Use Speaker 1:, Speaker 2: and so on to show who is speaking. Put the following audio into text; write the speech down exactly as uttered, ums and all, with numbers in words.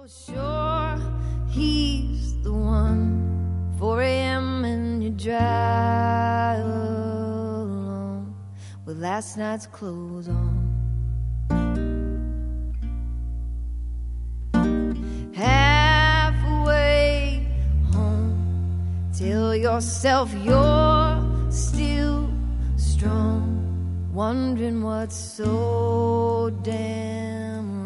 Speaker 1: sure he's the one. four a.m. and you drive alone with last night's clothes on. Halfway home, tell yourself you're still strong, wondering what's so damn